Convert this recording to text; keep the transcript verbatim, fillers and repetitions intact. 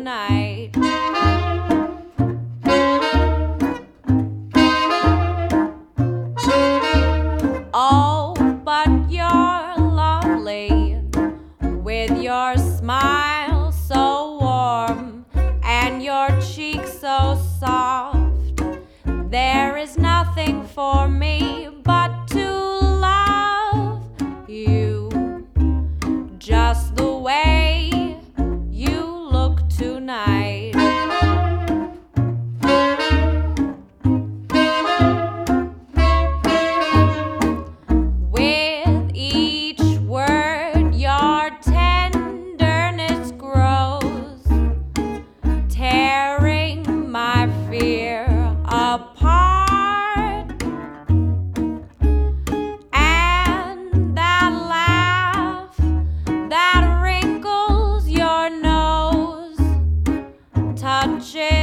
tonight. Oh, but you're lovely, with your smile so warm and your cheeks so soft. There is nothing for me but to love you, just the way you look tonight. With each word your tenderness grows, tearing my fear apart. And that laugh that wrinkles your nose touches